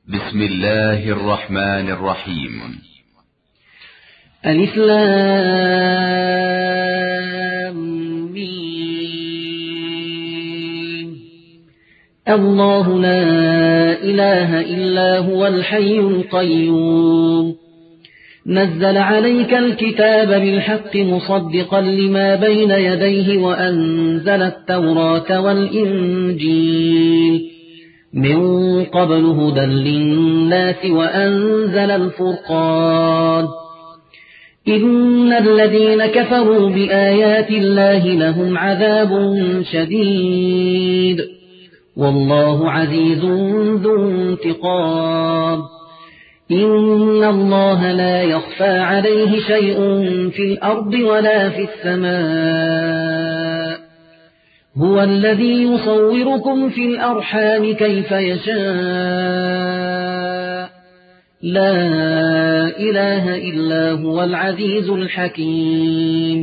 بسم الله الرحمن الرحيم. ألف لام ميم. الله لا إله إلا هو الحي القيوم، نزل عليك الكتاب بالحق مصدقا لما بين يديه وأنزل التوراة والإنجيل من قبل هدى للناس وأنزل الفرقان. إن الذين كفروا بآيات الله لهم عذاب شديد والله عزيز ذو انتقام. إن الله لا يخفى عليه شيء في الأرض ولا في السماء، هو الذي يصوركم في الأرحام كيف يشاء، لا إله إلا هو العزيز الحكيم.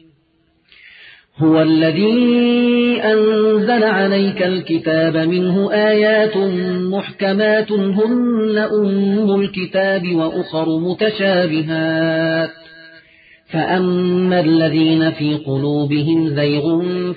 هو الذي أنزل عليك الكتاب منه آيات محكمات هن أم الكتاب وأخر متشابهات، فأما الذين في قلوبهم زيغ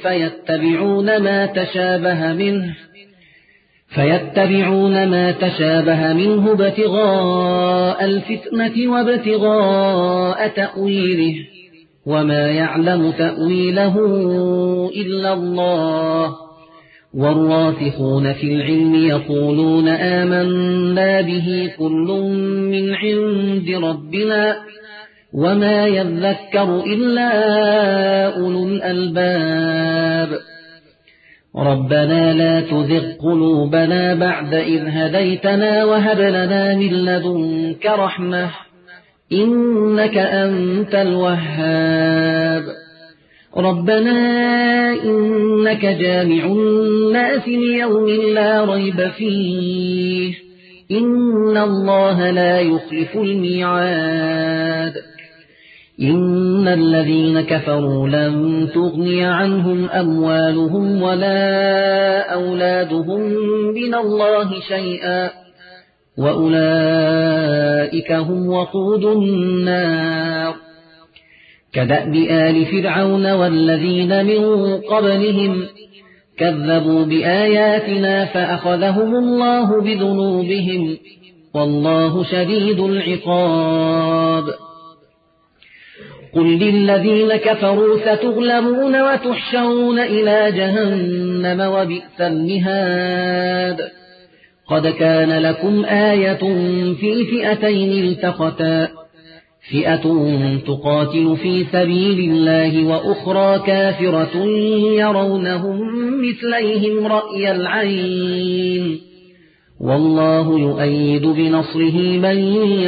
فيتبعون ما تشابه منه ابتغاء الفتنة وابتغاء تأويله، وما يعلم تأويله إلا الله. والراسخون في العلم يقولون آمنا به كل من عند ربنا وما يذكر إلا أولو الألباب. ربنا لا تزغ قلوبنا بعد إذ هديتنا وهب لنا من لدنك رحمة إنك أنت الوهاب. ربنا إنك جامع الناس ليوم لا ريب فيه، إن الله لا يخلف الميعاد. إن الذين كفروا لن تغني عنهم أموالهم ولا أولادهم من الله شيئا وأولئك هم وقود النار. كدأب آل فرعون والذين من قبلهم كذبوا بآياتنا فأخذهم الله بذنوبهم والله شديد العقاب. قل للذين كفروا ستغلبون وتحشرون إلى جهنم وبئس المهاد. قد كان لكم آية في فئتين التقتا، فئة تقاتل في سبيل الله وأخرى كافرة يرونهم مثليهم رأي العين، والله يؤيد بنصره من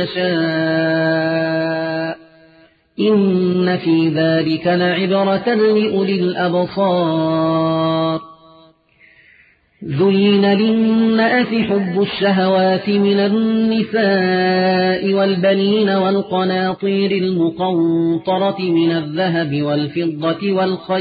يشاء. إن في ذلك لعبرة لأولي الأبصار. زين للناس حب الشهوات من النساء والبنين والقناطير المقنطرة من الذهب والفضة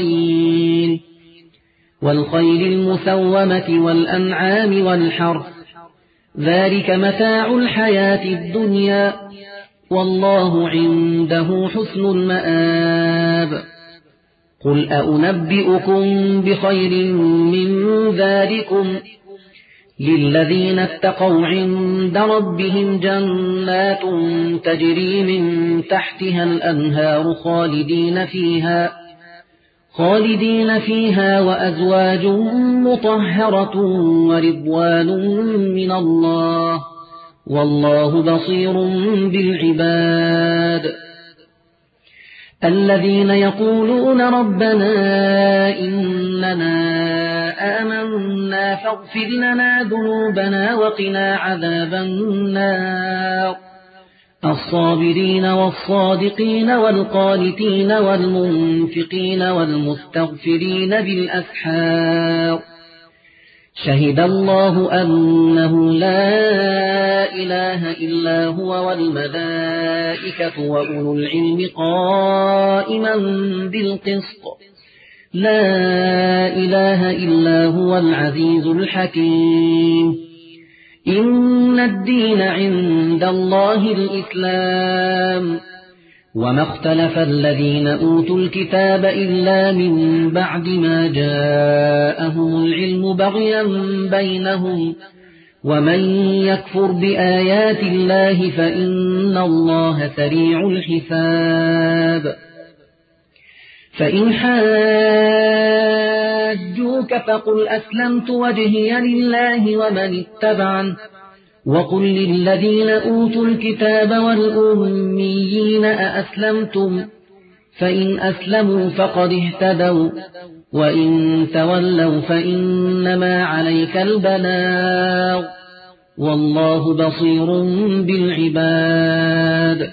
والخيل المسومة والأنعام والحرث، ذلك متاع الحياة الدنيا والله عنده حسن المآب. قل أنبئكم بخير من ذلكم للذين اتقوا عند ربهم جنات تجري من تحتها الأنهار خالدين فيها وأزواج مطهرة ورضوان من الله والله بصير بالعباد. الذين يقولون ربنا إننا آمنا فاغفر لنا ذنوبنا وقنا عذاب النار. الصابرين والصادقين والقانتين والمنفقين والمستغفرين بالأسحار. شهد الله أنه لا إله إلا هو والملائكة وأولو العلم قائما بالقسط، لا إله إلا هو العزيز الحكيم. إن الدين عند الله الإسلام وما اختلف الذين أوتوا الكتاب إلا من بعد ما جاءهم العلم بغيا بينهم ومن يكفر بآيات الله فإن الله سريع الحساب فإن حاجوك فقل أسلمت وجهي لله ومن اتبعني وقل للذين أوتوا الكتاب والأميين أأسلمتم فإن أسلموا فقد اهتدوا وإن تولوا فإنما عليك البلاغ والله بصير بالعباد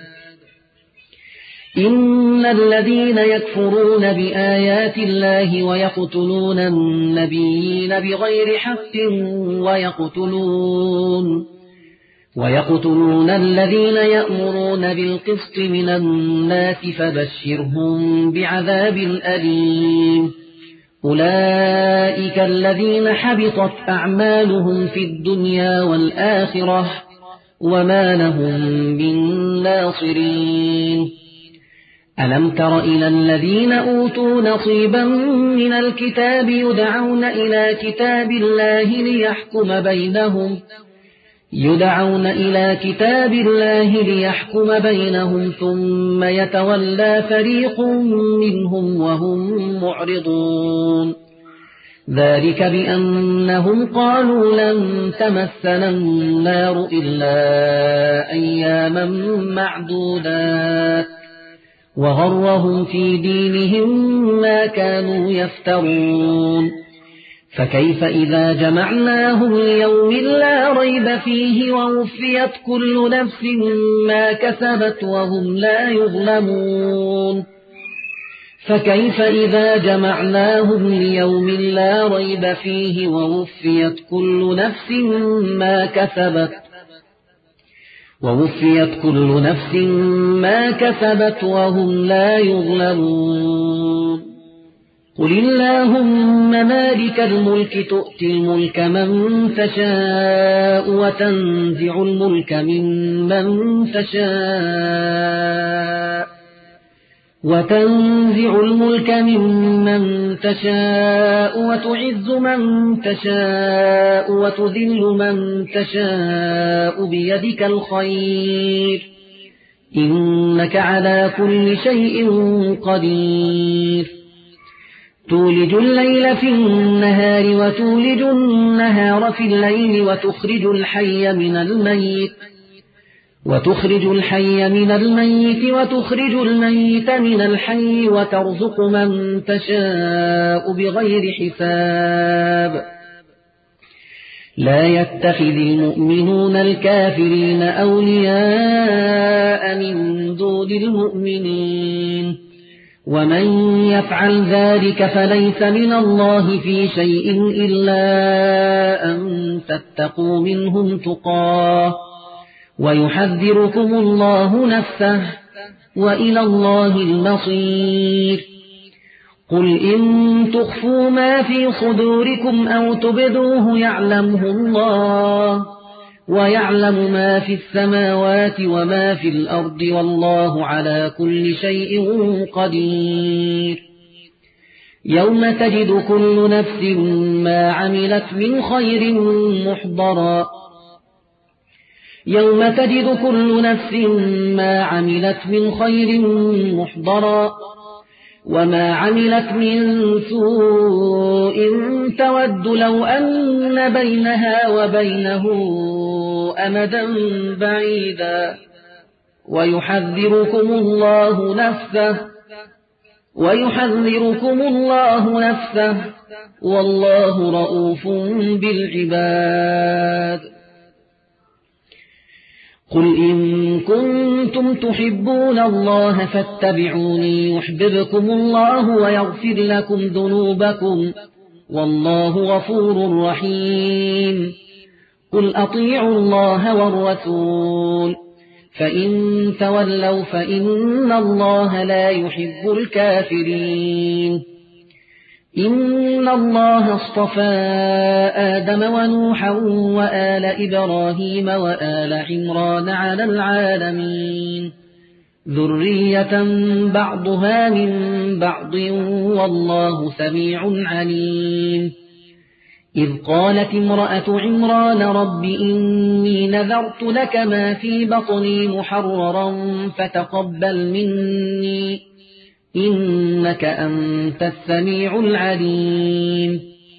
إن الذين يكفرون بآيات الله ويقتلون النبيين بغير حق ويقتلون الذين يأمرون بالقسط من الناس فبشرهم بعذاب أليم أولئك الذين حبطت أعمالهم في الدنيا والآخرة وما لهم من ناصرين ألم تر إلى الذين أوتوا نصيبا من الكتاب يدعون إلى كتاب الله ليحكم بينهم ثم يتولى فريق منهم وهم معرضون ذلك بأنهم قالوا لن تمسنا النار إلا أياما معدودات وغرهم في دينهم ما كانوا يفترون فكيف إذا جمعناهم ليوم لا ريب فيه ووفيت كل نفس ما كسبت وهم لا يظلمون فكيف إذا جمعناهم ليوم لا ريب فيه ووفيت كل نفس ما كسبت وهم لا يظلمون قل اللهم مالك الملك تؤتي الملك من تشاء وتنزع الملك ممن تشاء وتعز من تشاء وتذل من تشاء بيدك الخير إنك على كل شيء قدير تولج الليل في النهار وتولج النهار في الليل وتخرج الحي من الميت وتخرج الميت من الحي وترزق من تشاء بغير حساب لا يتخذ المؤمنون الكافرين أولياء من دون المؤمنين ومن يفعل ذلك فليس من الله في شيء إلا أن تتقوا منهم تقاه ويحذركم الله نفسه وإلى الله المصير قل إن تخفوا ما في صدوركم أو تبدوه يعلمه الله ويعلم ما في السماوات وما في الأرض والله على كل شيء قدير يوم تجد كل نفس ما عملت من خير محضرا وما عملت من سوء تود لو أن بينها وبينه أمدا بعيدا ويحذركم الله نفسه والله رؤوف بالعباد قل إن كنتم تحبون الله فاتبعوني يحببكم الله ويغفر لكم ذنوبكم والله غفور رحيم قل أطيعوا الله والرسول فإن تولوا فإن الله لا يحب الكافرين إن الله اصطفى آدم ونوحا وآل إبراهيم وآل عمران على العالمين ذرية بعضها من بعض والله سميع عليم إذ قالت امرأة عمران رب إني نذرت لك ما في بطني محررا فتقبل مني إنك أنت السميع العليم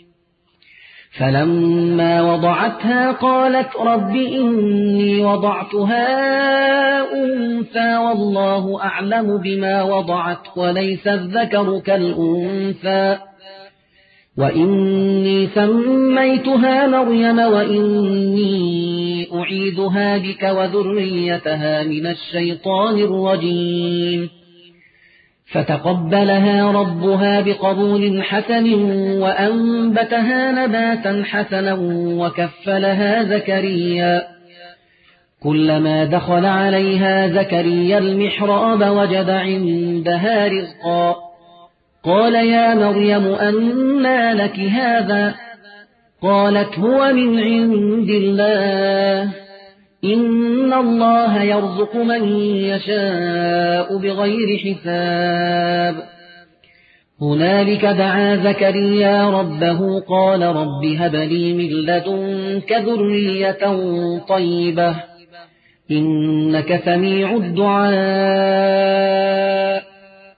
فلما وضعتها قالت رب إني وضعتها أنثى والله أعلم بما وضعت وليس الذكر كالأنثى وإني سميتها مريم وإني أعيذها بك وذريتها من الشيطان الرجيم فتقبلها ربها بقبول حسن وأنبتها نباتا حسنا وكفلها زكريا كلما دخل عليها زكريا المحراب وجد عندها رزقا قال يا مريم أنى لك هذا قالت هو من عند الله إن الله يرزق من يشاء بغير حساب هنالك دعا زكريا ربه قال رب هب لي من لدنك ذرية طيبة إنك سميع الدعاء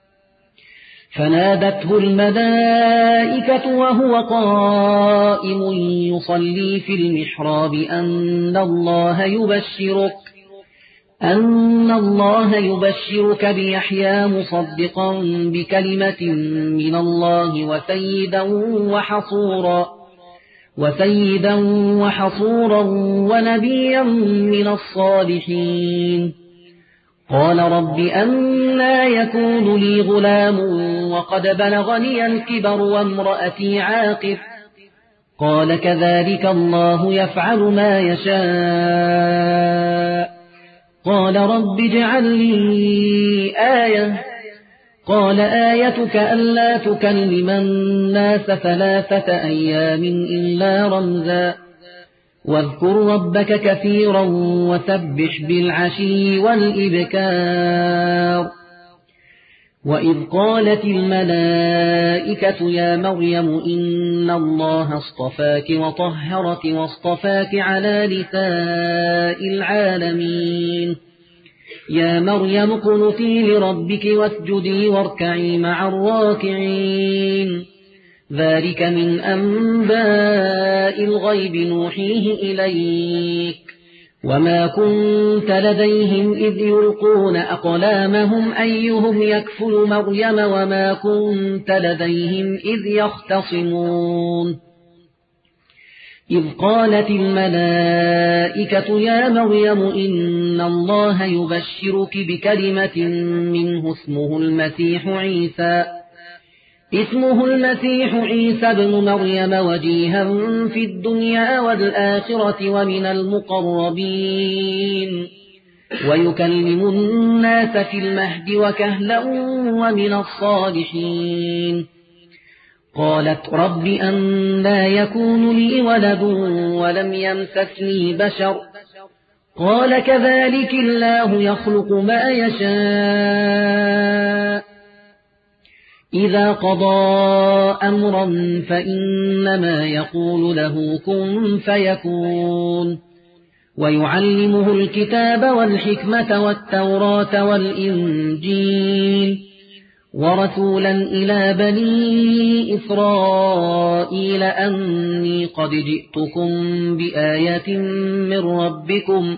فنادته الملائكة وهو قائم يصلي في المحراب أن الله يبشرك بيحيى مصدقا بكلمة من الله وسيدا وحصورا ونبيا من الصالحين قال رب أنى يكون لي غلام وقد بلغني الكبر وامرأتي عاقر قال كذلك الله يفعل ما يشاء قال رب اجعل لي آية قال آيتك ألا تكلم الناس 3 أيام إلا رمزا واذكر ربك كثيرا وسبح بالعشي والإبكار وإذ قالت الملائكة يا مريم إن الله اصطفاك وطهرك واصطفاك على نساء العالمين يا مريم اقنتي لربك واسجدي واركعي مع الراكعين ذلك من أنباء الغيب نوحيه إليك وما كنت لديهم إذ يلقون أقلامهم أيهم يكفل مريم وما كنت لديهم إذ يختصمون إذ قالت الملائكة يا مريم إن الله يبشرك بكلمة منه اسمه المسيح عيسى ابن مريم وجيها في الدنيا والآخرة ومن المقربين ويكلم الناس في المهد وكهلا ومن الصالحين قالت رب أنى يكون لي ولد ولم يمسسني بشر قال كذلك الله يخلق ما يشاء إذا قضى أمرا فإنما يقول له كن فيكون ويعلمه الكتاب والحكمة والتوراة والإنجيل ورسولا إلى بني إسرائيل أني قد جئتكم بآية من ربكم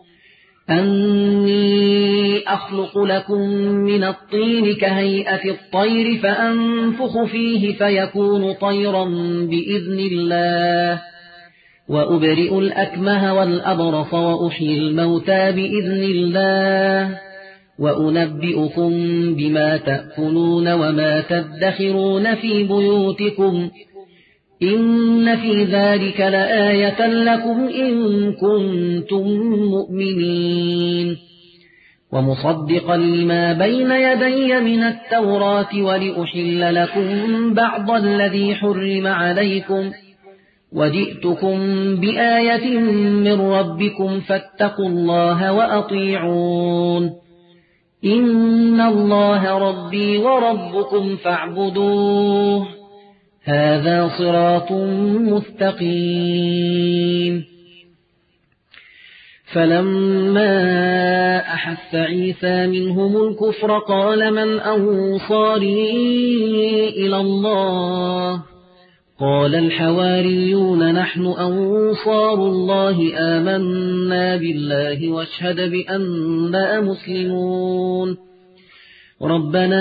أني أخلق لكم من الطين كهيئة الطير فأنفخ فيه فيكون طيرا بإذن الله وأبرئ الأكمه والأبرص وأحيي الموتى بإذن الله وأنبئكم بما تأكلون وما تدخرون في بيوتكم إن في ذلك لآية لكم إن كنتم مؤمنين ومصدقا لما بين يدي من التوراة ولأحل لكم بعض الذي حرم عليكم وجئتكم بآية من ربكم فاتقوا الله وأطيعون إن الله ربي وربكم فاعبدوه هذا صراط مستقيم. فلما أحس عيسى منهم الكفر قال من أنصاري إلى الله قال الحواريون نحن أنصار الله آمنا بالله واشهد بأننا مسلمون ربنا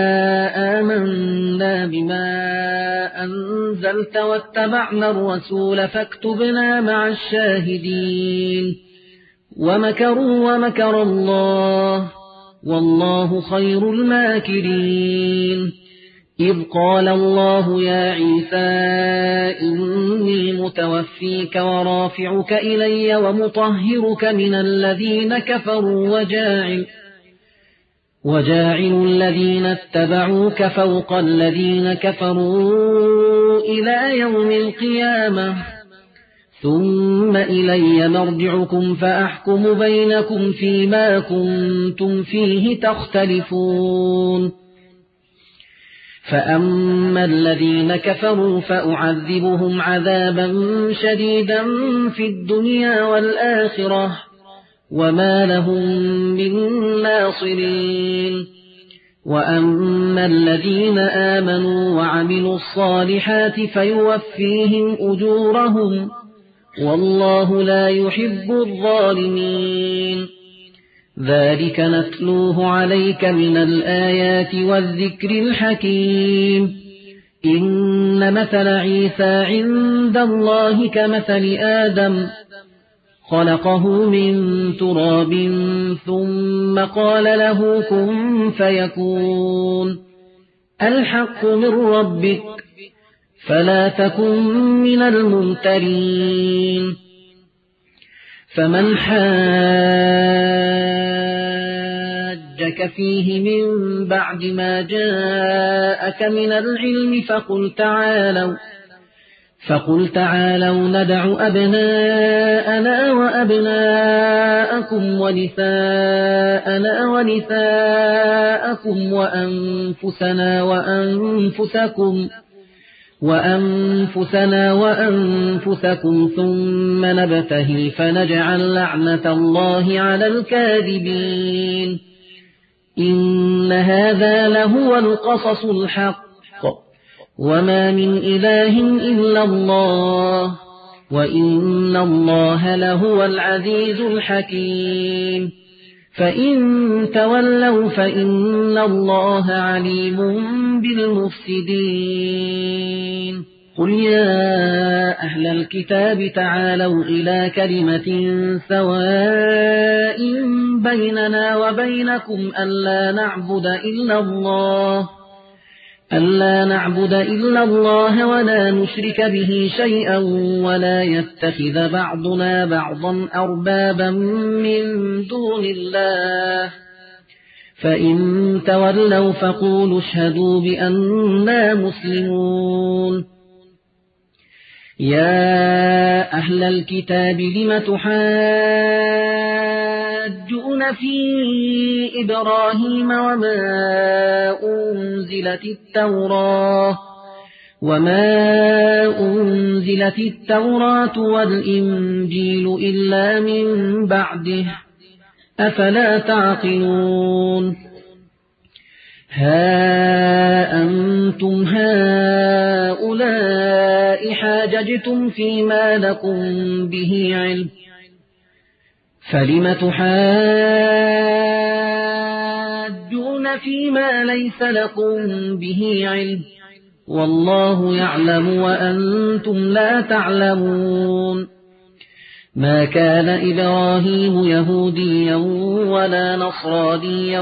آمنا بما أنزلت واتبعنا الرسول فاكتبنا مع الشاهدين ومكروا ومكر الله والله خير الماكرين إذ قال الله يا عيسى إني متوفيك ورافعك إلي ومطهرك من الذين كفروا وجاعل الذين اتبعوك فوق الذين كفروا إلى يوم القيامة ثم إلي مرجعكم فأحكم بينكم فيما كنتم فيه تختلفون فأما الذين كفروا فأعذبهم عذابا شديدا في الدنيا والآخرة وما لهم من ناصرين وأما الذين آمنوا وعملوا الصالحات فيوفيهم أجورهم والله لا يحب الظالمين ذلك نتلوه عليك من الآيات والذكر الحكيم إن مثل عيسى عند الله كمثل آدم خلقه من تراب ثم قال له كن فيكون الحق من ربك فلا تكن من الممترين فمن حاجك فيه من بعد ما جاءك من العلم فقل تعالوا ندع أبناءنا وأبناءكم ونساءنا ونساءكم وأنفسنا وأنفسكم ثم نبتهل فنجعل لعنة الله على الكاذبين إن هذا لهو القصص الحق وما من إله إلا الله وإن الله لهو العزيز الحكيم فإن تولوا فإن الله عليم بالمفسدين قل يا أهل الكتاب تعالوا إلى كلمة سواء بيننا وبينكم ألا نعبد إلا الله ولا نشرك به شيئا ولا يتخذ بعضنا بعضا أربابا من دون الله فإن تولوا فقولوا اشهدوا بأننا مسلمون يا أهل الكتاب لم تحاجون في إبراهيم وما أنزلت التوراة والإنجيل إلا من بعده أفلا تعقلون ها أنتم هؤلاء حاججتم فيما لكم به علم فلم تحاجون فيما ليس لكم به علم والله يعلم وأنتم لا تعلمون ما كان إبراهيم يهوديا ولا نصرانيا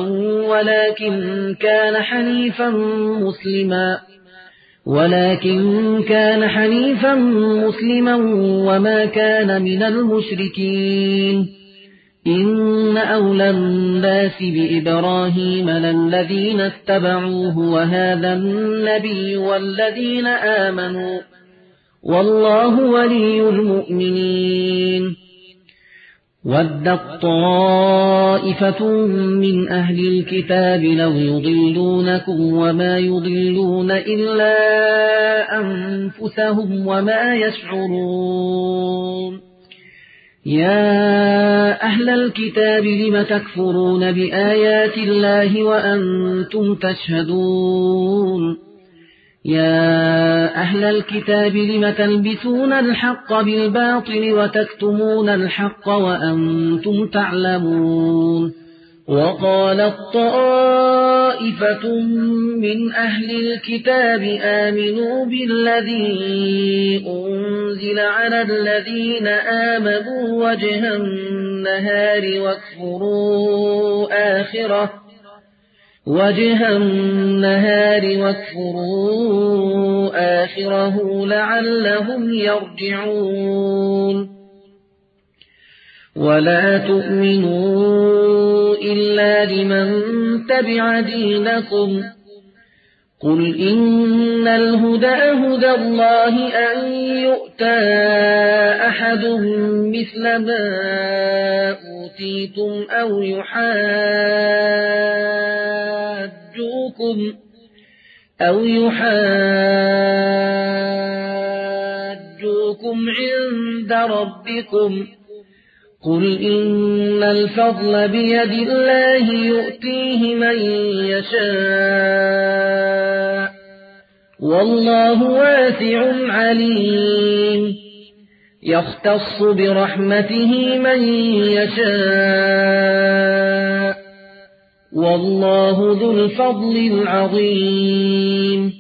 ولكن كان حنيفا مسلما وما كان من المشركين إن أولى الناس بإبراهيم للذين اتبعوه وهذا النبي والذين آمنوا والله ولي المؤمنين ودت طائفة من أهل الكتاب لو يضلونكم وما يضلون إلا أنفسهم وما يشعرون يا أهل الكتاب لم تكفرون بآيات الله وأنتم تشهدون يا أهل الكتاب لم تلبسون الحق بالباطل وتكتمون الحق وأنتم تعلمون وقالت طائفة من أهل الكتاب آمنوا بالذي أنزل على الذين آمنوا وجه النهار واكفروا آخره لعلهم يرجعون ولا تؤمنوا إلا لمن تبع دينكم قل إن الهدى هدى الله أن يؤتى أحد مثل ما أوتيتم أو يحاجوكم عند ربكم قل إن الفضل بيد الله يؤتيه من يشاء والله واسع عليم يختص برحمته من يشاء والله ذو الفضل العظيم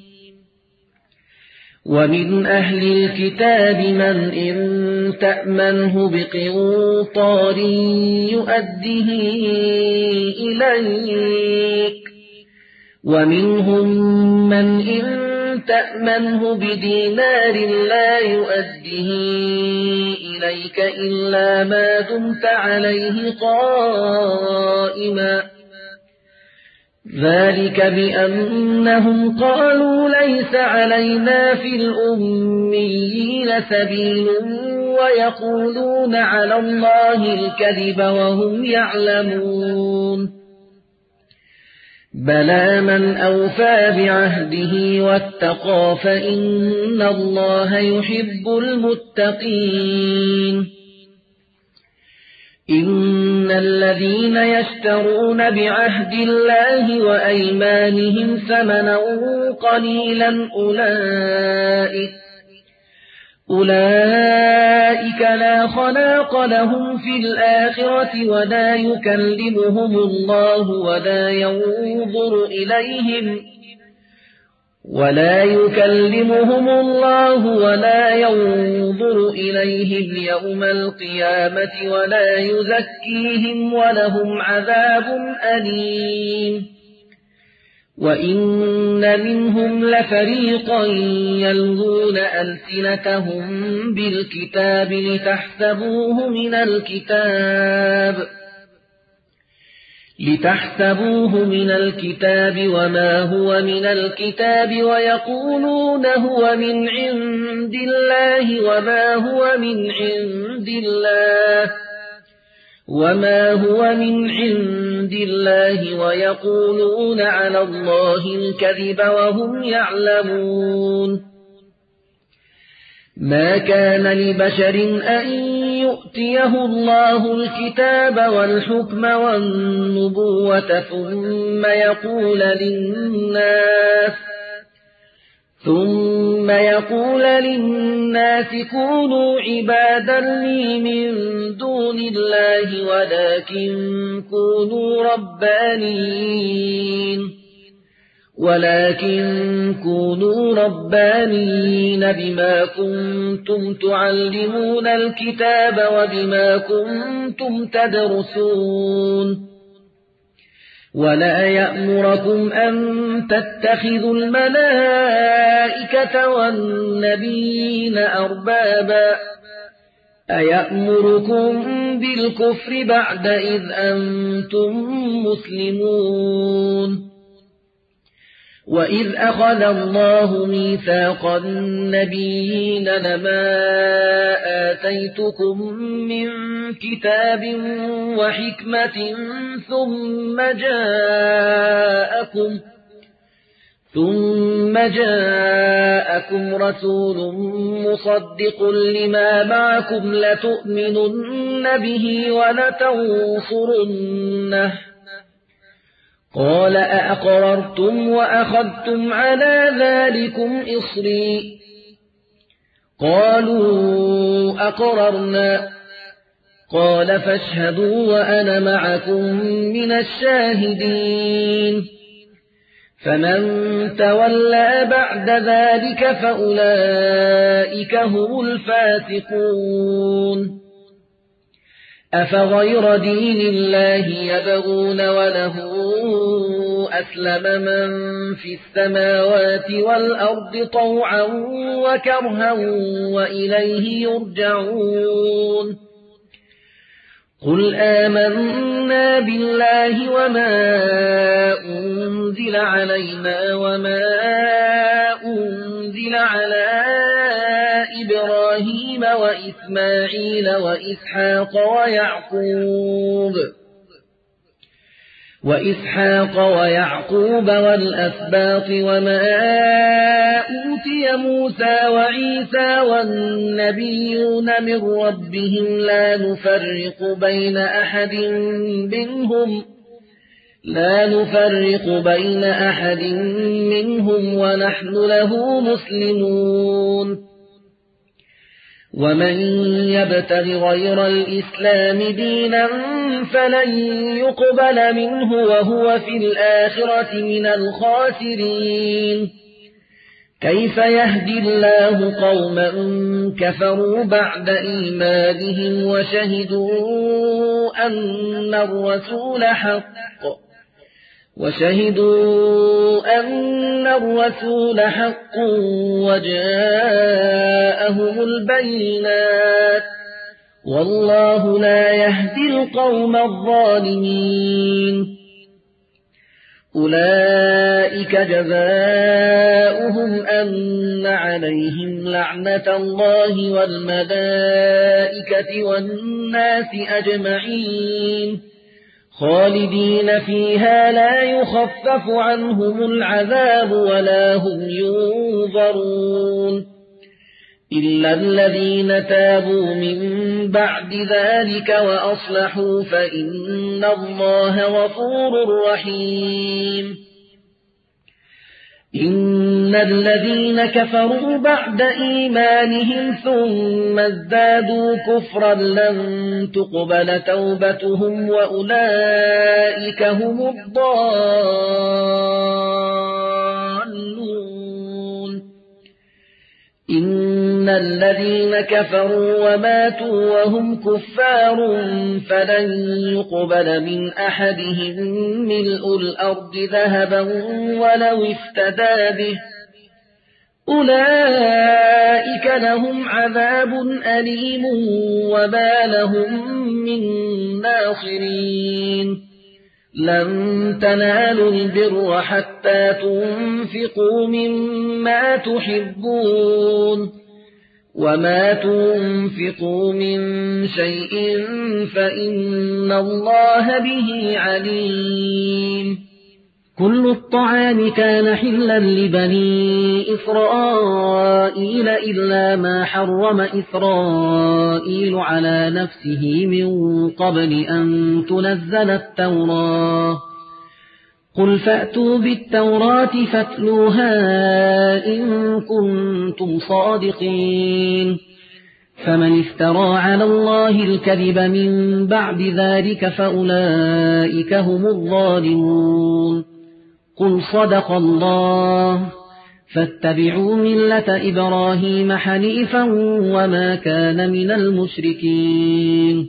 ومن أهل الكتاب من إن تأمنه بقنطار يؤده إليك ومنهم من إن تأمنه بدينار لا يؤده إليك إلا ما دمت عليه قائما ذلك بأنهم قالوا ليس علينا في الأميين سبيل ويقولون على الله الكذب وهم يعلمون بلى من أوفى بعهده واتقى فإن الله يحب المتقين إن الذين يشترون بعهد الله وأيمانهم ثمنا قليلا أولئك لا خلاق لهم في الآخرة ولا يكلمهم الله ولا ينظر إليهم يوم القيامة ولا يزكيهم ولهم عذاب أليم وإن منهم لفريقا يلغون ألسنتهم بالكتاب لتحسبوه من الكتاب وما هو من الكتاب ويقولون هو من عند الله وما هو من عند الله ويقولون على الله الكذب وهم يعلمون ما كان لبشر أن يؤتيه الله الكتاب والحكم والنبوة ثم يقول للناس كونوا عبادا لي من دون الله ولكن كونوا ربانيين بما كنتم تعلمون الكتاب وبما كنتم تدرسون ولا يأمركم أن تتخذوا الملائكة والنبيين أيأمركم بالكفر بعد إذ أنتم مسلمون وإذ أخذ الله ميثاق النبيين لما آتيتكم من كتاب وحكمة ثم جاءكم رسول مصدق لما معكم لتؤمنن به ولتنصرنه قال أأقررتم وأخذتم على ذلكم إصري قالوا أقررنا قال فاشهدوا وأنا معكم من الشاهدين فمن تولى بعد ذلك فأولئك هم الفاسقون أفغير دين الله يبغون وله أسلم من في السماوات والأرض طوعا وكرها وإليه يرجعون قل آمنا بالله وما أنزل علينا وما أنزل على إبراهيم وإسماعيل وإسحاق ويعقوب والأسباط وما أوتي موسى وعيسى والنبيون من ربهم لا نفرق بين أحد منهم ونحن له مسلمون ومن يبتغ غير الإسلام دينا فلن يقبل منه وهو في الآخرة من الخاسرين كيف يهدي الله قوما كفروا بعد إيمانهم وشهدوا أن الرسول حق وجاءهم البينات والله لا يهدي القوم الظالمين أولئك جزاؤهم أن عليهم لعنة الله والملائكة والناس أجمعين خالدين فيها لا يخفف عنهم العذاب ولا هم ينظرون إلا الذين تابوا من بعد ذلك وأصلحوا فإن الله غفور رحيم إن الذين كفروا بعد إيمانهم ثم ازدادوا كفرا لن تقبل توبتهم وأولئك هم الضالون إن الذين كفروا وماتوا وهم كفار فلن يقبل من أحدهم ملء الأرض ذهبا ولو افتدى به أولئك لهم عذاب أليم وما لهم من ناصرين لن تنالوا البر حتى تنفقوا مما تحبون وما تنفقوا من شيء فإن الله به عليم كل الطعام كان حلا لبني إسرائيل إلا ما حرم إسرائيل على نفسه من قبل أن تنزل التوراة قل فأتوا بالتوراة فاتلوها إن كنتم صادقين فمن افترى على الله الكذب من بعد ذلك فأولئك هم الظالمون قل صدق الله فاتبعوا ملة إبراهيم حنيفا وما كان من المشركين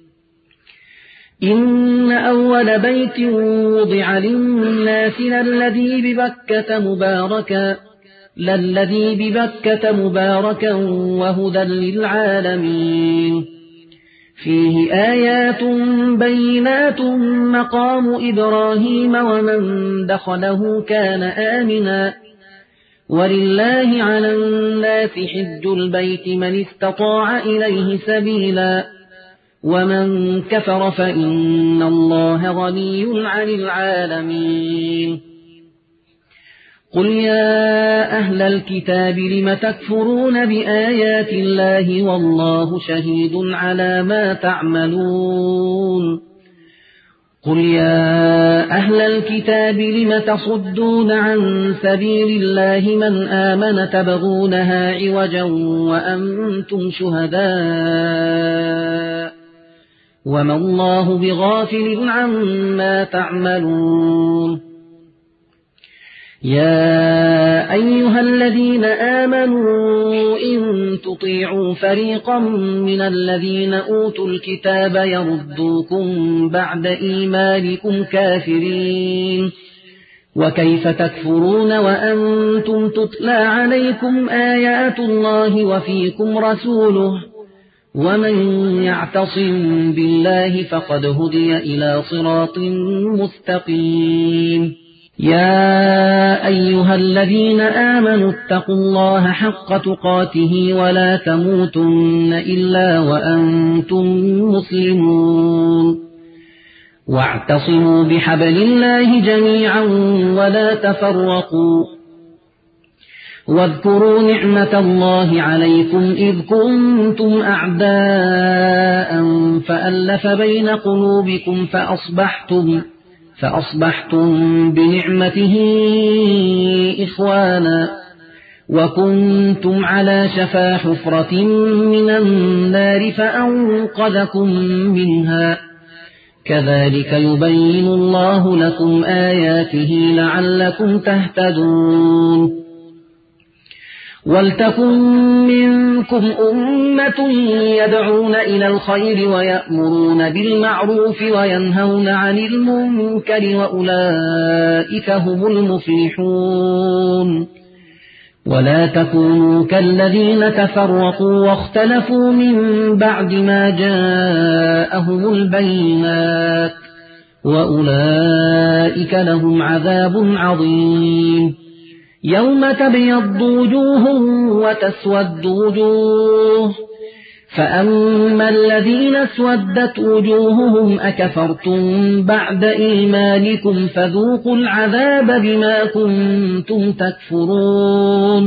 إن أول بيت وضع للناس الذي ببكة مباركا للذي ببكة مباركا وهدى للعالمين فيه آيات بينات مقام إبراهيم ومن دخله كان آمنا ولله على الناس حج البيت من استطاع إليه سبيلا ومن كفر فإن الله غني عن العالمين قل يا أهل الكتاب لم تكفرون بآيات الله والله شهيد على ما تعملون قل يا أهل الكتاب لم تصدون عن سبيل الله من آمن تبغونها عوجا وأنتم شهداء وما الله بغافل عما تعملون يا أيها الذين آمنوا إن تطيعوا فريقا من الذين أوتوا الكتاب يردوكم بعد إيمانكم كافرين وكيف تكفرون وأنتم تتلى عليكم آيات الله وفيكم رسوله ومن يعتصم بالله فقد هدي إلى صراط مستقيم يا أيها الذين آمنوا اتقوا الله حق تقاته ولا تموتن إلا وأنتم مسلمون واعتصموا بحبل الله جميعا ولا تفرقوا واذكروا نعمة الله عليكم إذ كنتم أعداء فألف بين قلوبكم فأصبحتم بنعمته إخوانا وكنتم على شفا حفرة من النار فأنقذكم منها كذلك يبين الله لكم آياته لعلكم تهتدون ولتكن منكم أمة يدعون إلى الخير ويأمرون بالمعروف وينهون عن المنكر وأولئك هم المفلحون ولا تكونوا كالذين تفرقوا واختلفوا من بعد ما جاءهم البينات وأولئك لهم عذاب عظيم يوم تبيض وجوه وتسود وجوه فأما الذين اسودت وجوههم أكفرتم بعد إيمانكم فذوقوا العذاب بما كنتم تكفرون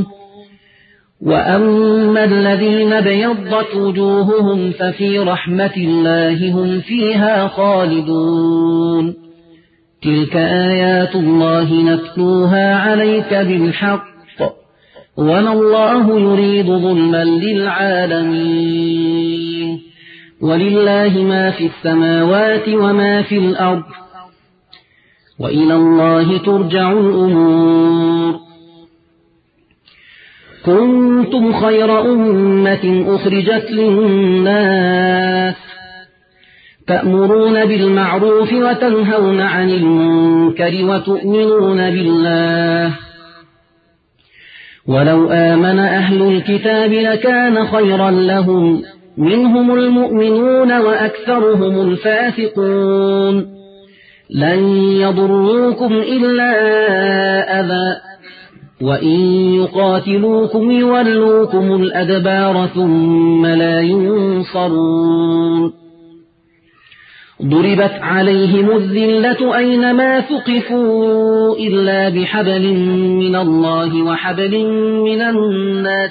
وأما الذين بيضت وجوههم ففي رحمة الله هم فيها خالدون تلك آيات الله نتلوها عليك بالحق وما الله يريد ظلما للعالمين ولله ما في السماوات وما في الأرض وإلى الله ترجع الأمور كنتم خير أمة أخرجت للناس تأمرون بالمعروف وتنهون عن المنكر وتؤمنون بالله ولو آمن أهل الكتاب لكان خيرا لهم منهم المؤمنون وأكثرهم الفاسقون لن يضروكم إلا أذى وإن يقاتلوكم يولوكم الأدبار ثم لا ينصرون ضربت عليهم الذلة أينما ثقفوا إلا بحبل من الله وحبل من الناس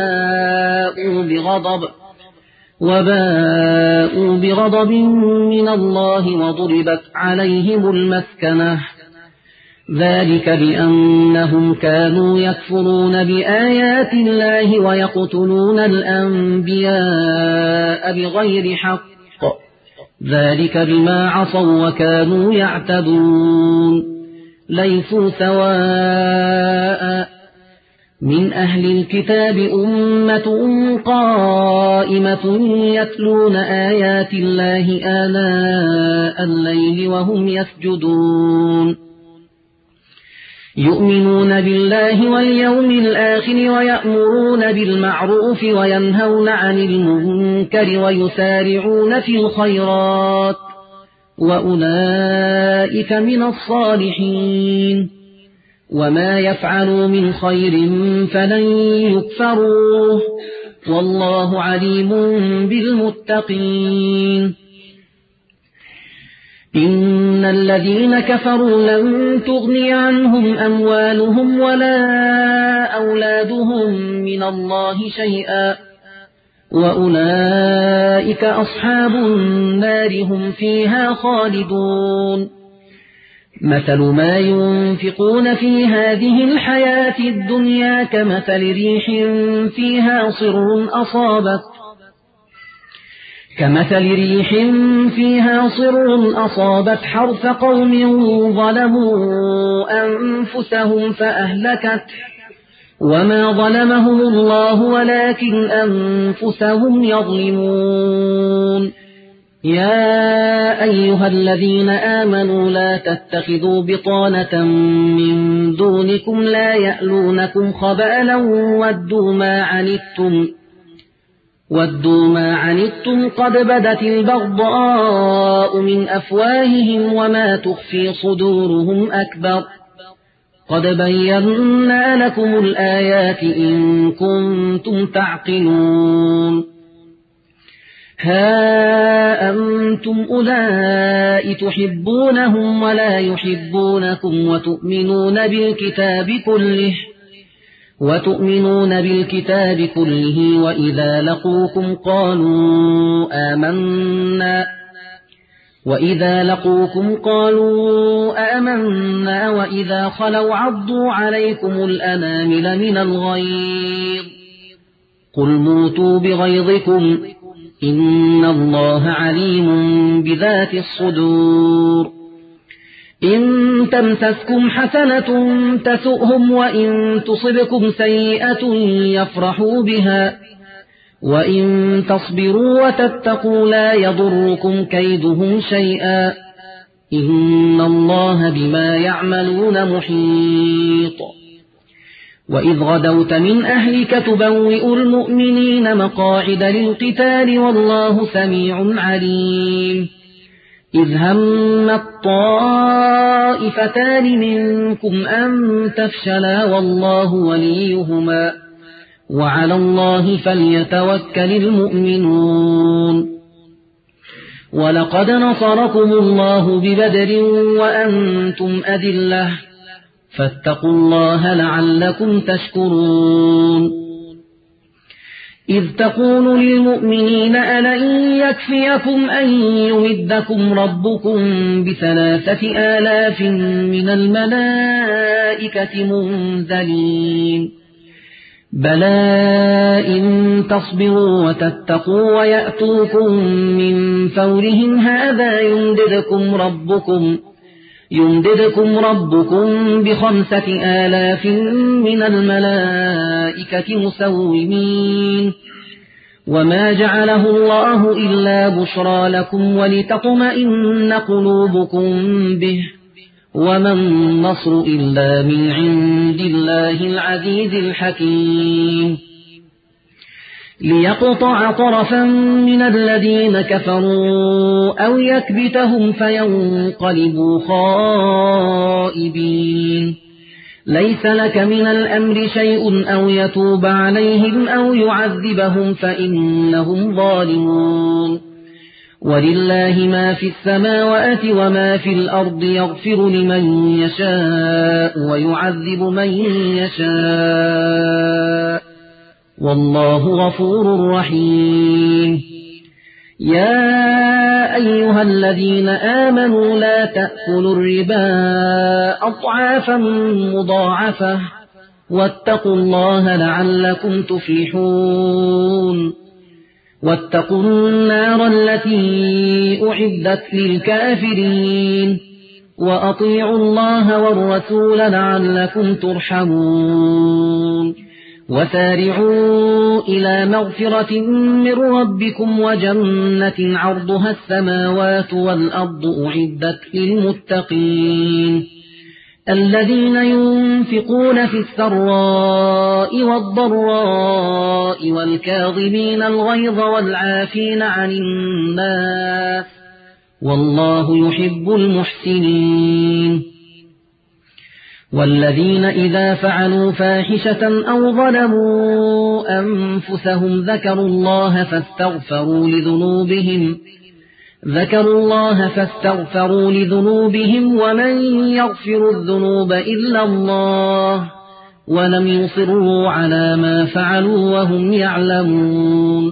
وباءوا بغضب من الله وضربت عليهم المسكنة ذلك بأنهم كانوا يكفرون بآيات الله ويقتلون الأنبياء بغير حق ذلك بما عصوا وكانوا يعتدون ليسوا سواء من أهل الكتاب أمة قائمة يتلون آيات الله آناء الليل وهم يسجدون يؤمنون بالله واليوم الآخر ويأمرون بالمعروف وينهون عن المنكر ويسارعون في الخيرات وأولئك من الصالحين وما يفعلوا من خير فلن يكفروه والله عليم بالمتقين إن الذين كفروا لن تغني عنهم أموالهم ولا أولادهم من الله شيئا وأولئك أصحاب النار هم فيها خالدون مثل ما ينفقون في هذه الحياة الدنيا كمثل ريح فيها صر أصابت حرث قوم ظلموا أنفسهم فأهلكت وما ظلمهم الله ولكن أنفسهم يظلمون يا أيها الذين آمنوا لا تتخذوا بطانة من دونكم لا يألونكم خبالا ودوا ما عنتم قد بدت البغضاء من أفواههم وما تخفي صدورهم أكبر قد بينا لكم الآيات إن كنتم تعقلون ها أنتم أولئك تحبونهم ولا يحبونكم وتؤمنون بالكتاب كله وإذا لقوكم قالوا آمنا وإذا خلوا عضوا عليكم الأنامل من الغيظ قل موتوا بغيظكم إن الله عليم بذات الصدور إن تمسسكم حسنة تسؤهم وإن تصبكم سيئة يفرحوا بها وإن تصبروا وتتقوا لا يضركم كيدهم شيئا إن الله بما يعملون محيط وإذ غدوت من أهلك تبوئ المؤمنين مقاعد للقتال والله سميع عليم إذ هم الطائفتان منكم أن تفشلا والله وليهما وعلى الله فليتوكل المؤمنون ولقد نصركم الله ببدر وأنتم أذلة فاتقوا الله لعلكم تشكرون إذ تقول للمؤمنين ألن يكفيكم أن يمدكم ربكم ب3,000 من الملائكة منزلين بلى إن تصبروا وتتقوا ويأتوكم من فورهم هذا يمددكم ربكم ب5,000 من الملائكة مسومين وما جعله الله إلا بشرى لكم ولتطمئن قلوبكم به وما النصر إلا من عند الله العزيز الحكيم ليقطع طرفا من الذين كفروا أو يكبتهم فينقلبوا خائبين ليس لك من الأمر شيء أو يتوب عليهم أو يعذبهم فإنهم ظالمون ولله ما في السماوات وما في الأرض يغفر لمن يشاء ويعذب من يشاء والله غفور رحيم يا أيها الذين آمنوا لا تأكلوا الربا أضعافا مضاعفة واتقوا الله لعلكم تفلحون واتقوا النار التي أعدت للكافرين وأطيعوا الله والرسول لعلكم ترحمون وسارعوا إلى مغفرة من ربكم وجنة عرضها السماوات والأرض أعدت للمتقين الذين ينفقون في السراء والضراء والكاظمين الغيظ والعافين عن الناس والله يحب المحسنين. والذين إذا فعلوا فاحشة أو ظلموا أنفسهم ذكروا الله فاستغفروا لذنوبهم ومن يغفر الذنوب إلا الله ولم يصروا على ما فعلوا وهم يعلمون.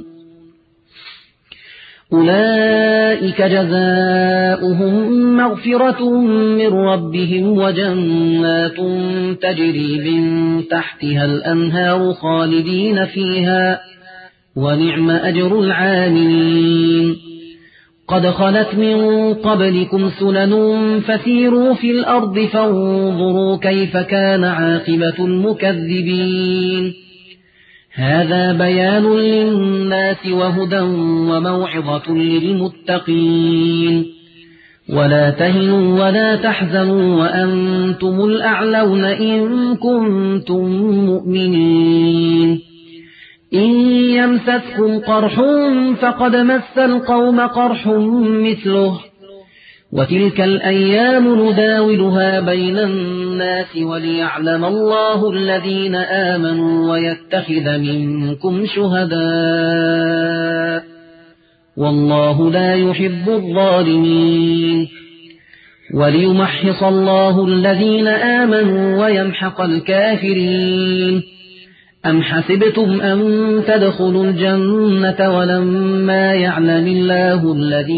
أولئك جزاؤهم مغفرة من ربهم وجنات تجري من تحتها الأنهار خالدين فيها ونعم أجر العاملين. قد خلت من قبلكم سنن فسيروا في الأرض فانظروا كيف كان عاقبة المكذبين. هذا بيان للناس وهدى وموعظة للمتقين. ولا تهنوا ولا تحزنوا وأنتم الأعلون إن كنتم مؤمنين. إن يمسسكم قرح فقد مس القوم قرح مثله وتلك الأيام نداولها بين الناس وليعلم الله الذين آمنوا ويتخذ منكم شهداء والله لا يحب الظالمين. وليمحص الله الذين آمنوا ويمحق الكافرين. أم حسبتم أن تدخلوا الجنة ولما يعلم الله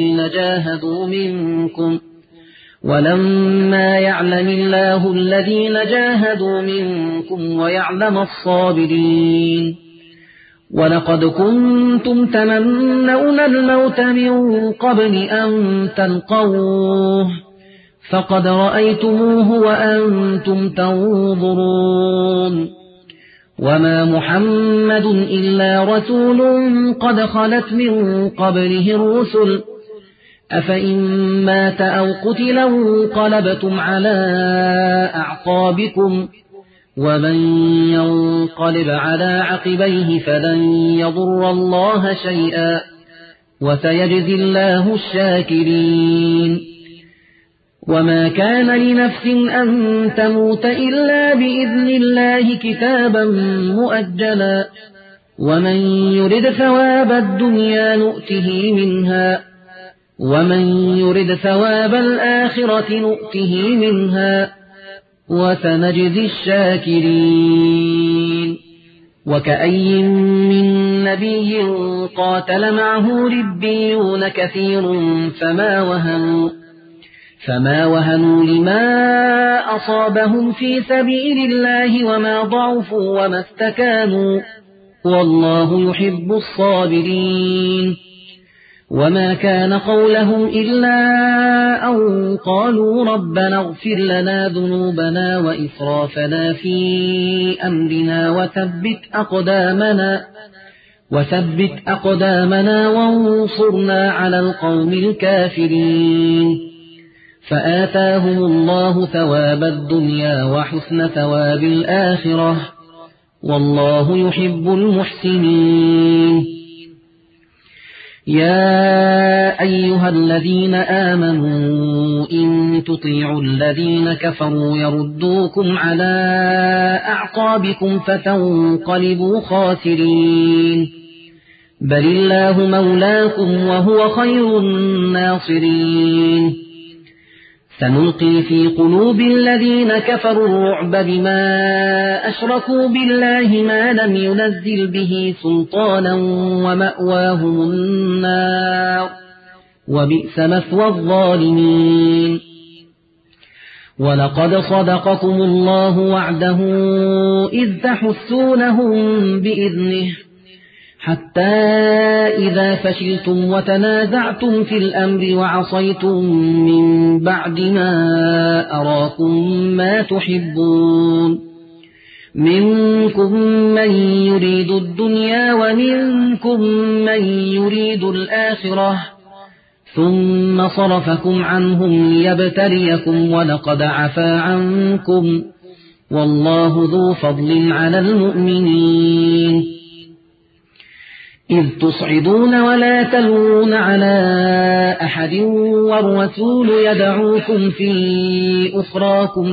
الذين جاهدوا منكم ويعلم الصابرين. ولقد كنتم تمنون الموت من قبل أن تلقوه فقد رأيتموه وأنتم تنظرون. وما محمد إلا رسول قد خلت من قبله الرسل أفإن مات أو قتل انقلبتم على أعقابكم ومن ينقلب على عقبيه فلن يضر الله شيئا وسيجزي الله الشاكرين. وما كان لنفس أن تموت إلا بإذن الله كتابا مؤجلا ومن يرد ثواب الدنيا نؤته منها ومن يرد ثواب الآخرة نؤته منها وسنجزي الشاكرين. وكأي من نبي قاتل معه ربيون كثير فما وهنوا لما أصابهم في سبيل الله وما ضعفوا وما استكانوا والله يحب الصابرين. وما كان قولهم إلا أن قالوا ربنا اغفر لنا ذنوبنا وإسرافنا في أمرنا وثبت أقدامنا وانصرنا على القوم الكافرين. فآتاهم الله ثواب الدنيا وحسن ثواب الآخرة والله يحب المحسنين. يا أيها الذين آمنوا إن تطيعوا الذين كفروا يردوكم على أعقابكم فتنقلبوا خاسرين. بل الله مولاكم وهو خير الناصرين. سنلقي في قلوب الذين كفروا الرعب بما أشركوا بالله ما لم ينزل به سلطانا ومأواهم النار وبئس مثوى الظالمين. ولقد صدقكم الله وعده إذ تحسونهم بإذنه حتى إذا فشلتم وتنازعتم في الأمر وعصيتم من بعد ما أراكم ما تحبون منكم من يريد الدنيا ومنكم من يريد الآخرة ثم صرفكم عنهم ليبتليكم ولقد عفا عنكم والله ذو فضل على المؤمنين إذ تصعدون ولا تلوون على أحد والرسول يدعوكم في أخراكم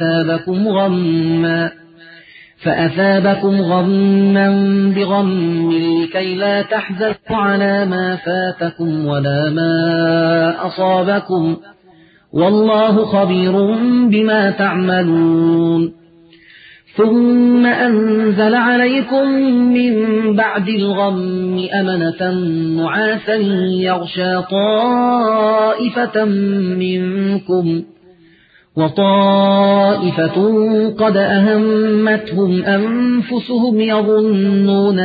فأثابكم غما بغم لكي لا تحزنوا على ما فاتكم ولا ما أصابكم والله خبير بما تعملون ثم أنزل عليكم من بعد الغم أمنة نعاسا يغشى طائفة منكم وطائفة قد أهمتهم أنفسهم يظنون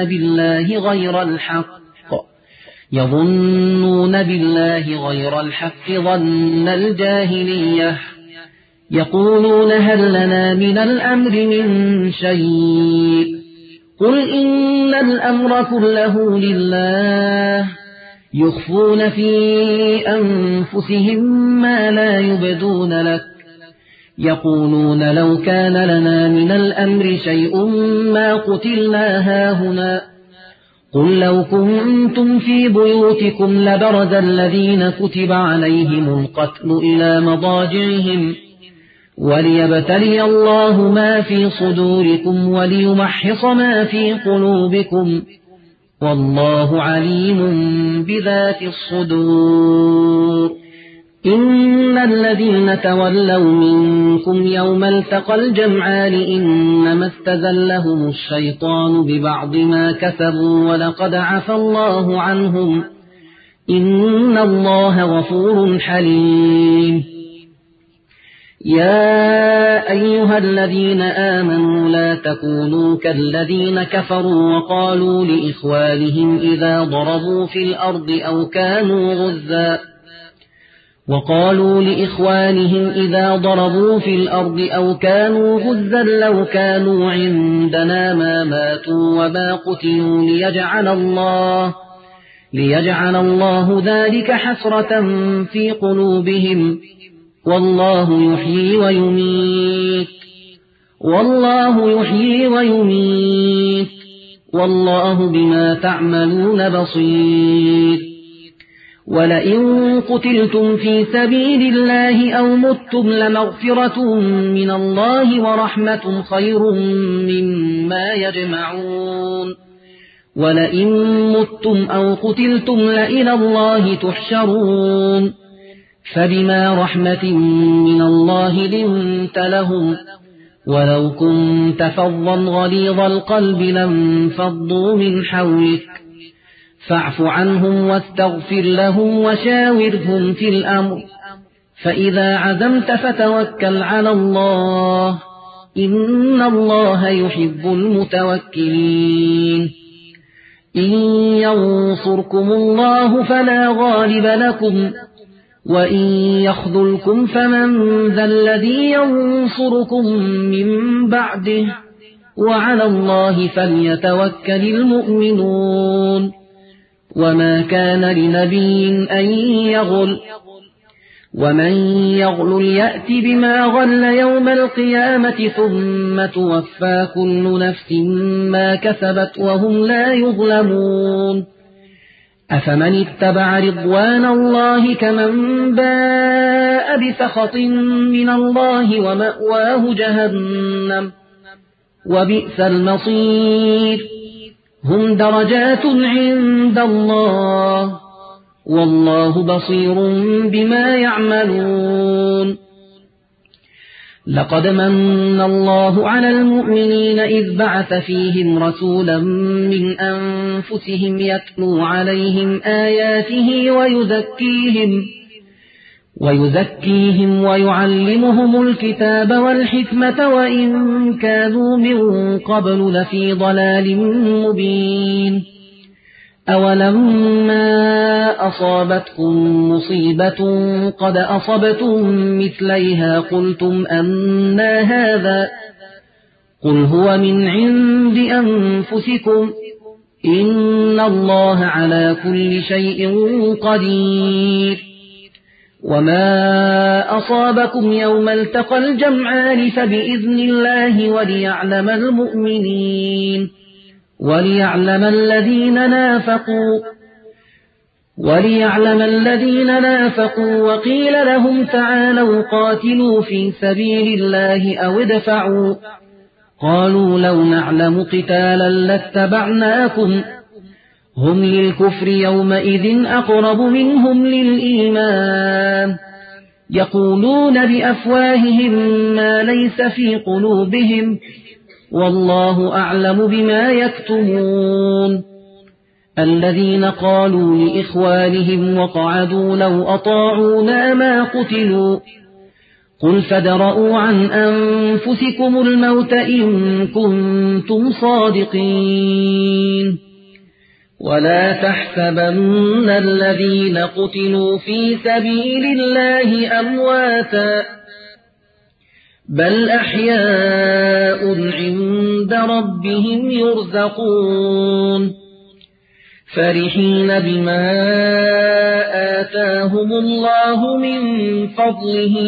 بالله غير الحق ظن الجاهلية يقولون هل لنا من الأمر من شيء قل إن الأمر كله لله يخفون في أنفسهم ما لا يبدون لك يقولون لو كان لنا من الأمر شيء ما قتلنا هاهنا قل لو كنتم في بيوتكم لبرز الذين كتب عليهم القتل إلى مضاجعهم وليبتلي الله ما في صدوركم وليمحص ما في قلوبكم والله عليم بذات الصدور إن الذين تولوا منكم يوم التقى الجمعان إنما استزلهم الشيطان ببعض ما كسبوا ولقد عفى الله عنهم إن الله غفور حليم يا أيها الذين آمنوا لا تكونوا كالذين كفروا وقالوا لإخوانهم إذا ضربوا في الأرض أو كانوا غزا لو كانوا عندنا ما ماتوا وما قتلوا ليجعل الله ذلك حسرة في قلوبهم والله يحيي ويميت والله بما تعملون بصير ولئن قتلتم في سبيل الله أو متم لمغفرة من الله ورحمة خير مما يجمعون ولئن متم أو قتلتم لإلى الله تحشرون فبما رحمة من الله لنت لهم ولو كنت فظا غليظ القلب لانفضوا من حولك فاعف عنهم واستغفر لهم وشاورهم في الأمر فإذا عزمت فتوكل على الله إن الله يحب المتوكلين إن ينصركم الله فلا غالب لكم وإن يخذلكم فمن ذا الذي ينصركم من بعده وعلى الله فليتوكل المؤمنون وما كان لنبي أن يغل ومن يغل يأت بما غل يوم القيامة ثم توفى كل نفس ما كسبت وهم لا يظلمون أفمن اتبع رضوان الله كمن باء بسخط من الله ومأواه جهنم وبئس المصير هم درجات عند الله والله بصير بما يعملون لقد من الله على المؤمنين إذ بعث فيهم رسولا من أنفسهم يتلو عليهم آياته ويزكيهم ويعلمهم الكتاب والحكمة وإن كانوا من قبل لفي ضلال مبين أولما أصابتكم مصيبة قد أصبتم مثليها قلتم أنى هذا قل هو من عند أنفسكم إن الله على كل شيء قدير وما أصابكم يوم التقى الجمعان فبإذن الله وليعلم الذين نافقوا وقيل لهم تعالوا قاتلوا في سبيل الله أو ادفعوا قالوا لو نعلم قتالا لاتبعناكم هم للكفر يومئذ أقرب منهم للإيمان يقولون بأفواههم ما ليس في قلوبهم والله أعلم بما يكتمون الذين قالوا لإخوانهم وقعدوا لو أطاعونا ما قتلوا قل فادرءوا عن أنفسكم الموت إن كنتم صادقين ولا تحسبن الذين قتلوا في سبيل الله أمواتا بل أحياء عند ربهم يرزقون فرحين بما آتاهم الله من فضله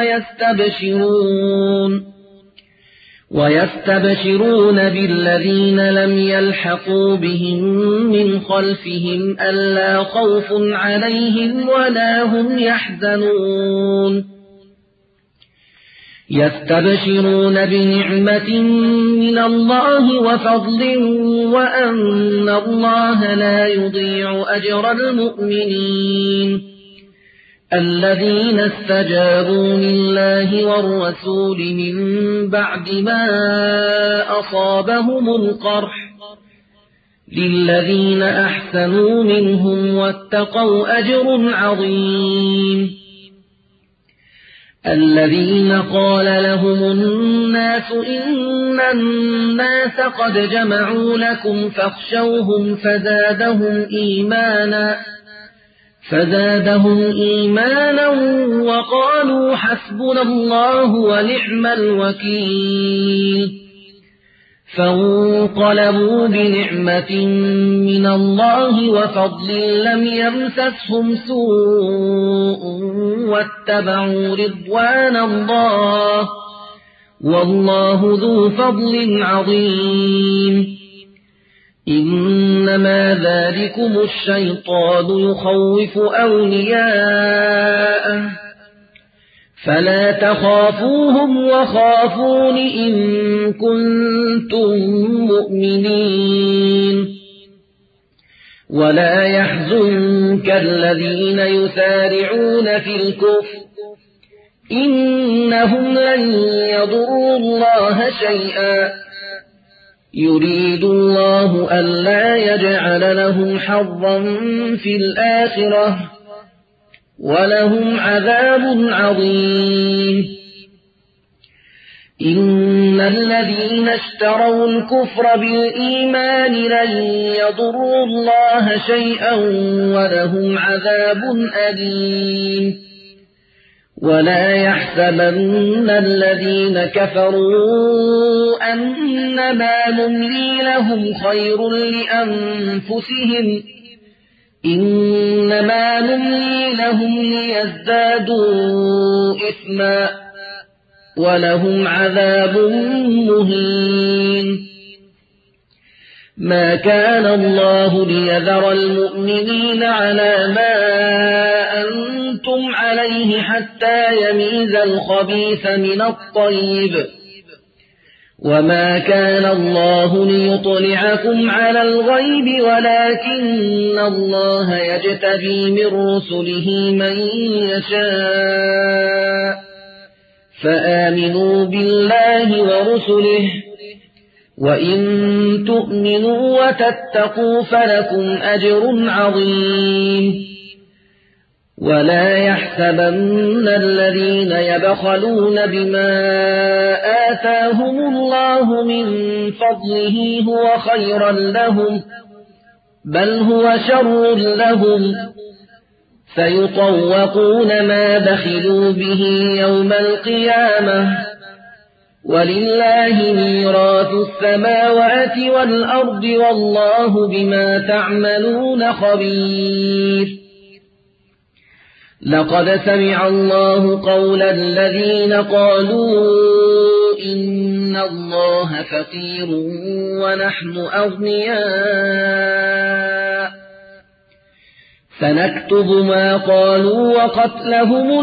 ويستبشرون بالذين لم يلحقوا بهم من خلفهم ألا خوف عليهم ولا هم يحزنون يستبشرون بنعمة من الله وفضل وأن الله لا يضيع أجر المؤمنين الذين استجابوا لله والرسول من بعد ما أصابهم القرح للذين أحسنوا منهم واتقوا أجر عظيم الذين قال لهم الناس إن الناس قد جمعوا لكم فاخشوهم فزادهم إيمانا وقالوا حسبنا الله ونعم الوكيل فانقلبوا بنعمة من الله وفضل لم يمسسهم سوء واتبعوا رضوان الله والله ذو فضل عظيم إنما ذلكم الشيطان يخوف أولياءه فلا تخافوهم وخافون إن كنتم مؤمنين ولا يحزنك الذين يسارعون في الكفر إنهم لن يضروا الله شيئا يريد الله ألا يجعل لهم حظا في الآخرة ولهم عذاب عظيم إن الذين اشتروا الكفر بالإيمان لن يضروا الله شيئا ولهم عذاب أليم ولا يحسبن الذين كفروا أنما نملي لهم خير لأنفسهم إنما نملي لهم ليزدادوا إثما ولهم عذاب مهين ما كان الله ليذر المؤمنين على ما أنتم عليه حتى يميز الخبيث من الطيب وما كان الله ليطلعكم على الغيب ولكن الله يجتبي من رسله من يشاء فآمنوا بالله ورسله وإن تؤمنوا وتتقوا فلكم أجر عظيم ولا يحسبن الذين يبخلون بما آتاهم الله من فضله هو خيرا لهم بل هو شر لهم سيطوقون ما بخلوا به يوم القيامة ولله ميراث السماوات والأرض والله بما تعملون خبير لقد سمع الله قول الذين قالوا إن الله فقير ونحن أغنياء سنكتب ما قالوا وقتلهم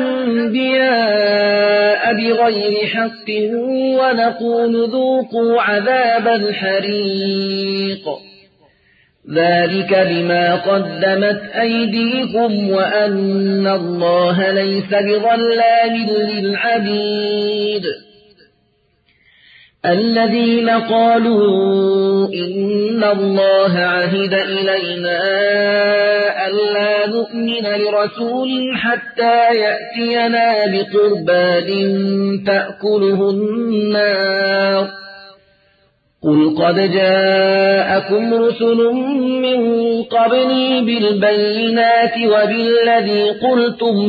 الأنبياء بغير حق ونقول ذوقوا عذاب الحريق ذلك بما قدمت أيديكم وأن الله ليس بظلام للعبيد الذين قالوا إن الله عهد إلينا ألا نؤمن لرسول حتى يأتينا بقربان تأكله النار قل قد جاءكم رسل من قبلي بالبينات وبالذي قلتم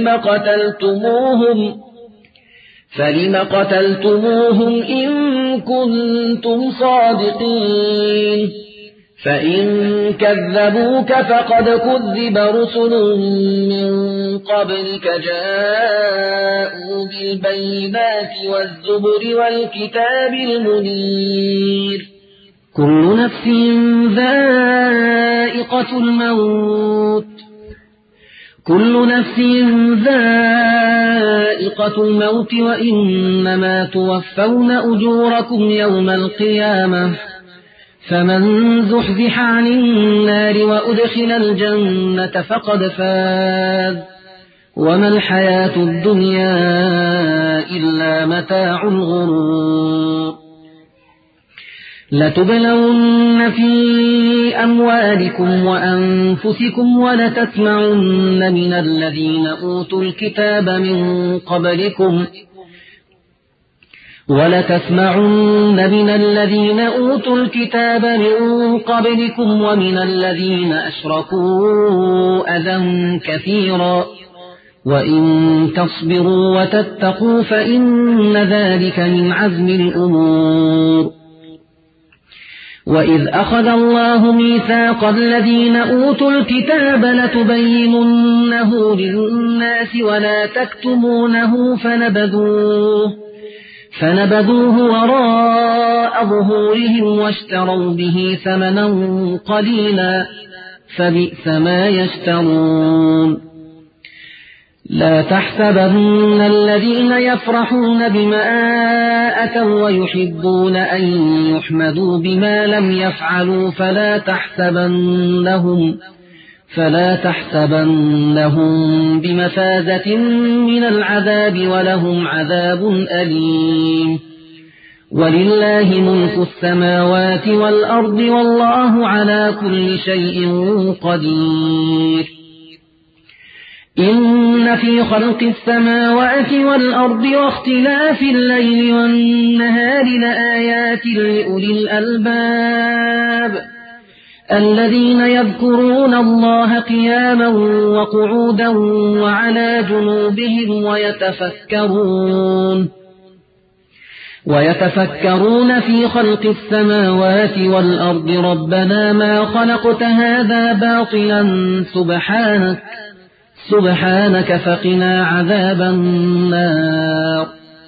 فلم قتلتموهم إن كنتم صادقين فإن كذبوك فقد كذب رسل من قبلك جاءوا بالبينات والزبر والكتاب المنير كل نفس ذائقة الموت وإنما توفون أجوركم يوم القيامة فمن زحزح عن النار وأدخل الجنة فقد فاز وما الحياة الدنيا إلا متاع الغرور لتبلون في أموالكم وأنفسكم ولتسمعن من الذين أوتوا الكتاب من قبلكم ومن الذين أشركوا أذى كثيرا وإن تصبروا وتتقوا فإن ذلك من عزم الأمور وإذ أخذ الله ميثاق الذين أوتوا الكتاب لتبيننه للناس ولا تكتمونه فنبذوه وراء ظهورهم واشتروا به ثمنا قليلا فبئس ما يشترون لا تحسبن الذين يفرحون بما أتوا ويحبون أن يحمدوا بما لم يفعلوا فلا تحسبنهم بمفازة من العذاب ولهم عذاب أليم ولله ملك السماوات والأرض والله على كل شيء قدير إن في خلق السماوات والأرض واختلاف الليل والنهار لآيات لأولي الألباب الذين يذكرون الله قياما وقعودا وعلى جنوبهم ويتفكرون في خلق السماوات والأرض ربنا ما خلقت هذا باطلا سبحانك فقنا عذاب النار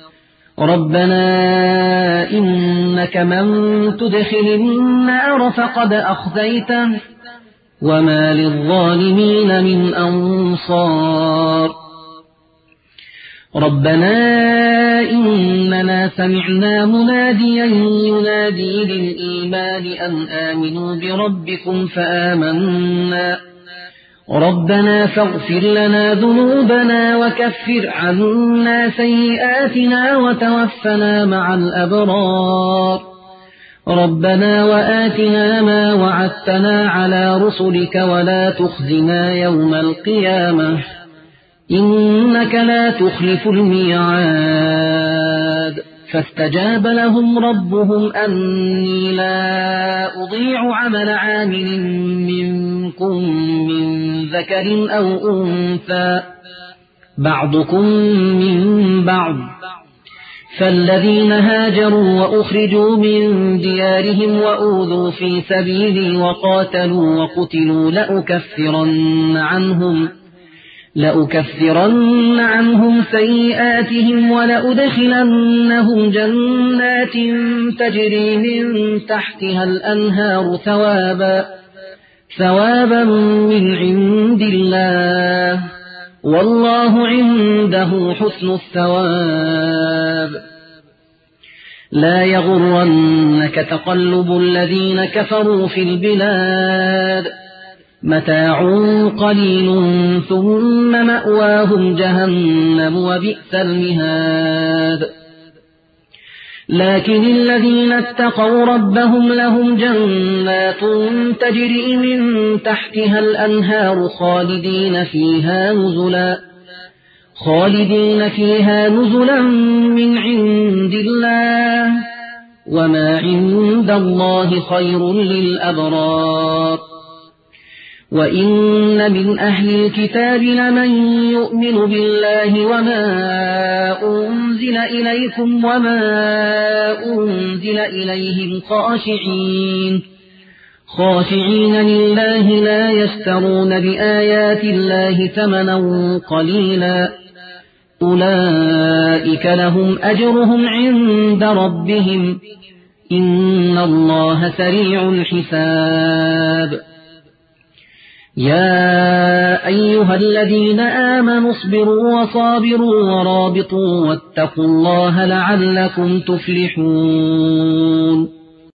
ربنا إنك من تدخل النار فقد أخزيته وما للظالمين من أنصار ربنا إننا سمعنا مناديا ينادي للإيمان أن آمنوا بربكم فآمنا ربنا فاغفر لنا ذنوبنا وكفر عنا سيئاتنا وتوفنا مع الأبرار ربنا وآتنا ما وعدتنا على رسلك ولا تخزنا يوم القيامة إنك لا تخلف الميعاد فاستجاب لهم ربهم أني لا أضيع عمل عامل منكم من ذكر أو أنثى بعضكم من بعض فالذين هاجروا وأخرجوا من ديارهم وأوذوا في سبيلي وقاتلوا وقتلوا لأكفرن عنهم سيئاتهم ولأدخلنهم جنات تجري من تحتها الأنهار ثوابا من عند الله والله عنده حسن الثواب. لا يغرنك تقلب الذين كفروا في البلاد متاع قليل ثم مأواهم جهنم وبئس المهاد. لكن الذين اتقوا ربهم لهم جنات تجري من تحتها الأنهار خالدين فيها نزلا من عند الله وما عند الله خير للأبرار. وإن من أهل الكتاب لمن يؤمن بالله وما أنزل إليكم وما أنزل إليهم خاشعين لله لا يشترون بآيات الله ثمنا قليلا أولئك لهم أجرهم عند ربهم إن الله سريع الحساب. يا أيها الذين آمنوا اصبروا وصابروا ورابطوا واتقوا الله لعلكم تفلحون.